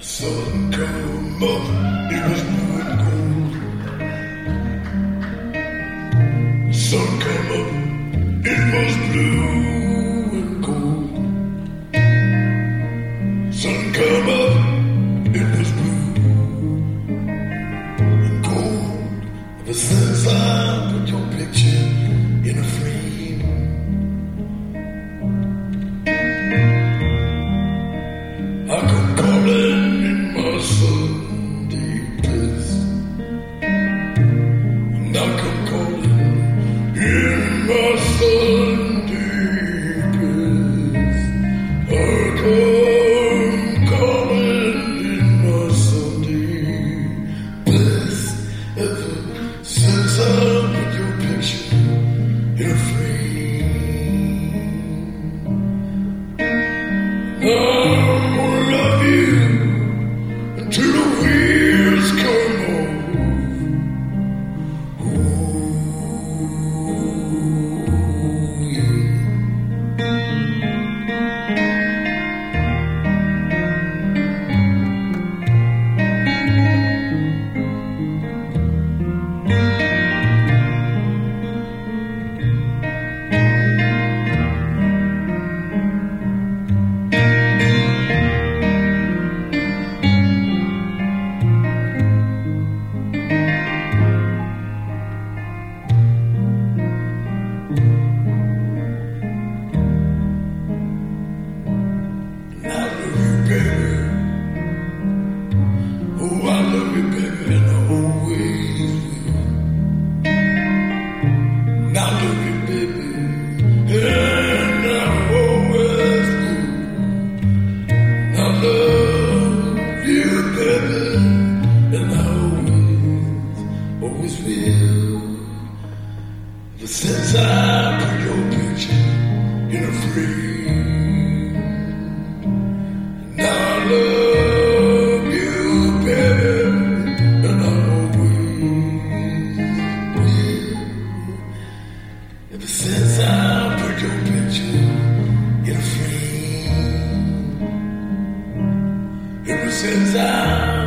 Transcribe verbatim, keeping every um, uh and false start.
sun come up, it was blue and gold. Sun come up, it was blue and gold. Sun come up, it was blue and gold. Ever since I put your picture in a frame, I come calling in my Sunday bliss, and I come calling in my Sunday bliss. I come calling in my Sunday bliss. Ever since I put your picture in a frame, I love you until the wheels come off. Ooh, yeah. I love you, baby. Oh, I love you, baby, and I always will. And I love you, baby, and I always will. And I love you, baby, and I always, always will. But since I put your picture in a frame, I love you, baby, and I always will. Ever since I put your picture in a frame, ever since I